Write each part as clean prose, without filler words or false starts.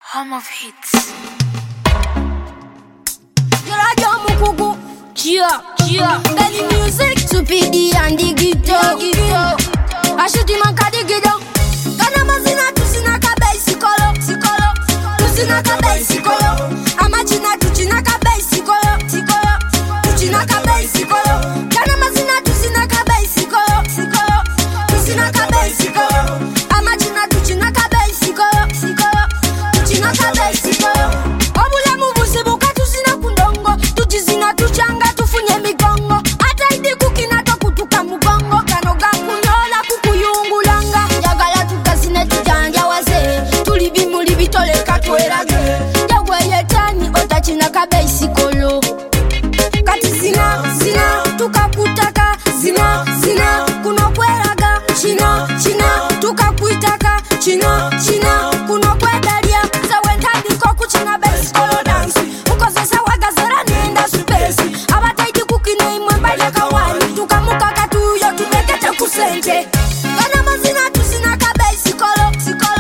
Home of hits. Radio Mukugu, chia. Belly music to PD and the guitar. Ashuti mankadi gido. Kana mazina tusina kabe sikolo. Tusina kabe sikolo. Amachina tuchina kabe sikolo. Tuchina kabe sikolo. Kana mazina tusina kabe sikolo. Tusina kabe sikolo. Amachina tuchina kabe sikolo. Tuchina kabe sikolo. Obula mubusi buka tusina kundongo. Tujizina tuchanga tufunye migongo. Ata idi kukina tokutuka mugongo. Kanoga kunyola kukuyungulanga. Yagala tukasine tujanja wase. Tulibi mulibi tole katwerage. Yagwe yetani otachina kabe sikolo. Kati zina tukakutaka. Zina kunokweraga. China tukakuitaka. China kunokwedalia. Zawentandi koku china base kolo dance. Ukozesa wagazera nienda supesi. Abataidi kukine imwe mbale kawani. Tukamuka katuyo tutekete kusente. Kana mazina tusina kabesi kolo.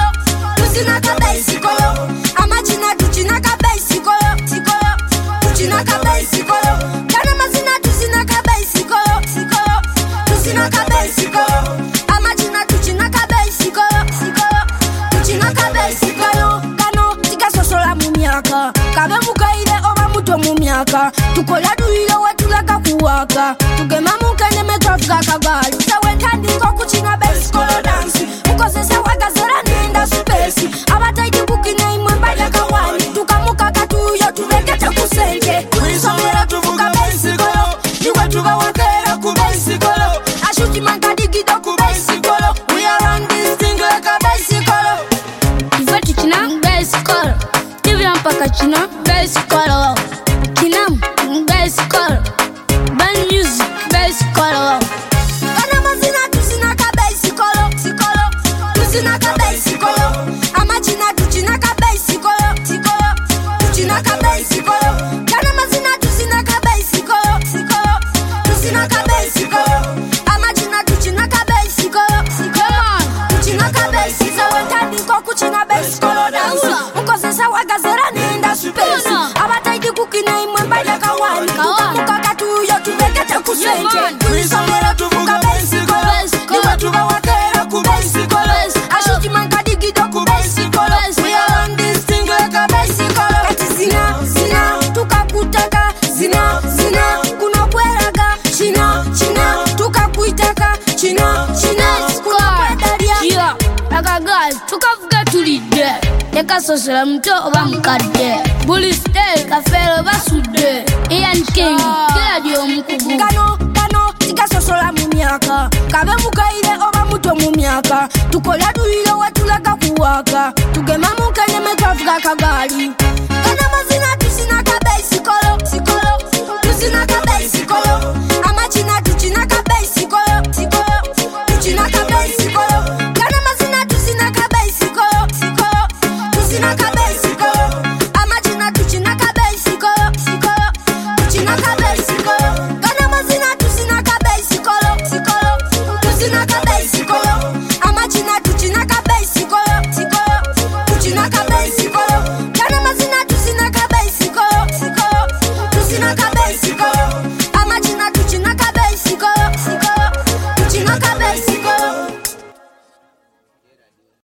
Tusina kabesi kolo. Amachina tuchina kabesi kolo. Tuchina kabesi kolo. Kana mazina tusina kabesi kolo. Tusina kabesi kolo. Amachina tuchina kabesi kolo. Tuchina kabesi kolo. Kano tika sosola mumiaka. Kabe mukaile oba muto mumiaka. Tukola duile wetulaka kuwaka. Tugema mukene metwafuka kagali. Sawentandi koku china base kolo dance. Ukozesa wagazera nienda supesi. Abataidi kukine imwe mbale kawani. Tukamuka katuyo turekete kusente. Tuisomera tuvuga base kolo. Iwe tuga wakera ku base kolo. Ashuti mankadi gido ku base kolo. We are on this thing like a bicycle. Ife tuchina bicycle. Tivya mpaka china bicycle. Kinam bicycle. Band music bicycle. Kana mazina tusina ka bicycle. Tusina ka bicycle. Amachina tuchina ka bicycle. Tuchina ka bicycle. Kana mazina tusina ka bicycle. Tusina ka bicycle. Amachina tuchina ka bicycle. Tuchina ka bicycle. Wentandi koku china bicycle dance. Ukozesa wagazera nienda supesi. Abataidi kukine imwe mbale kawani. Tukamuka katuyo turekete kusente. Tuisomera tuvuga bicycle. Iwe tuga wakera ku bicycle. Ashuti mankadi gido ku bicycle. We are on this thing like a bicycle. Kati zina tukakutaka. Zina kunokweraga. China tukakuitaka. China kunokwedalia. Akagal tukavuga tulide. Teka sosela mto oba mukadde. Bully style kafero basudde. Ian King radio Mukugu. Kano tika sosola mu myaka. Kabe mukaile oba muto mu myaka. Tukola duile watulaka kuwaka. Tugema mukene metwafuka kagali. Kana mazina tusina ka bicycle. Tusina ka bicycle.